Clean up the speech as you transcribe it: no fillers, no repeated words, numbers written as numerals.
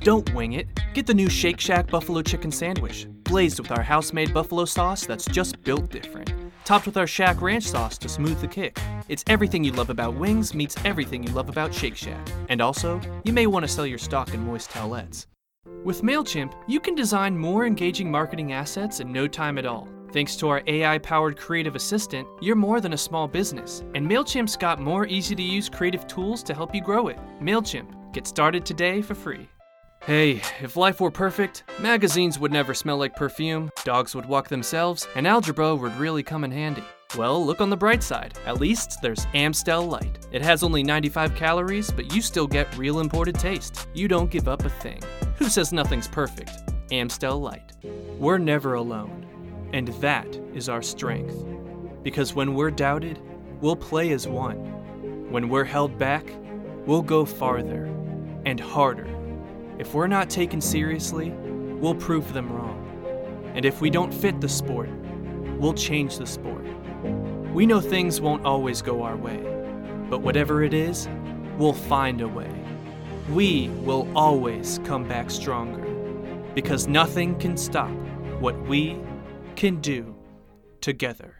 Don't wing it. Get the new Shake Shack Buffalo Chicken Sandwich, blazed with our house-made buffalo sauce that's just built different. Topped with our Shack Ranch sauce to smooth the kick. It's everything you love about wings meets everything you love about Shake Shack. And also, you may want to sell your stock in moist towelettes. With MailChimp, you can design more engaging marketing assets in no time at all. Thanks to our AI-powered creative assistant, you're more than a small business. And MailChimp's got more easy-to-use creative tools to help you grow it. MailChimp. Get started today for free. Hey, if life were perfect, magazines would never smell like perfume, dogs would walk themselves, and algebra would really come in handy. Well, look on the bright side. At least there's Amstel Light. It has only 95 calories, but you still get real imported taste. You don't give up a thing. Who says nothing's perfect? Amstel Light. We're never alone, and that is our strength. Because when we're doubted, we'll play as one. When we're held back, we'll go farther and harder. If we're not taken seriously, we'll prove them wrong. And if we don't fit the sport, we'll change the sport. We know things won't always go our way, but whatever it is, we'll find a way. We will always come back stronger, because nothing can stop what we can do together.